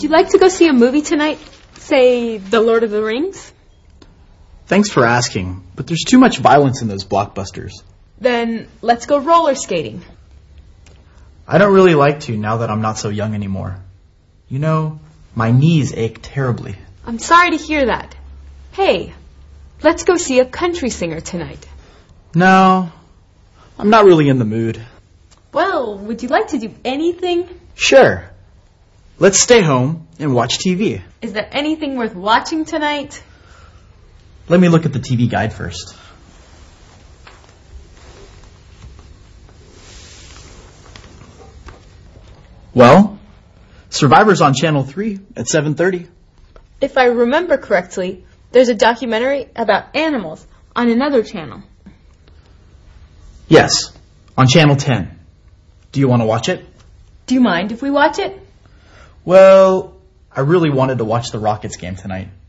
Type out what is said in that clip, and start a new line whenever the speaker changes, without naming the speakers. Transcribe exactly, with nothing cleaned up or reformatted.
you like to go see a movie tonight? Say, The Lord of the Rings?
Thanks for asking, but there's too much violence in those blockbusters.
Then let's go roller skating.
I don't really like to now that I'm not so young anymore. You know, my knees ache terribly.
I'm sorry to hear that. Hey, let's go see a country singer tonight.
No, I'm not really in the mood.
Well, would you like to do anything?
Sure. Let's stay home and watch T V.
Is there anything worth watching tonight?
Let me look at the T V guide first. Well, Survivor's on Channel three at seven thirty.
If I remember correctly, there's a documentary about animals on another channel.
Yes, on Channel ten. Do you want to watch it?
Do you mind if we watch it?
Well, I really wanted to watch the Rockets game tonight.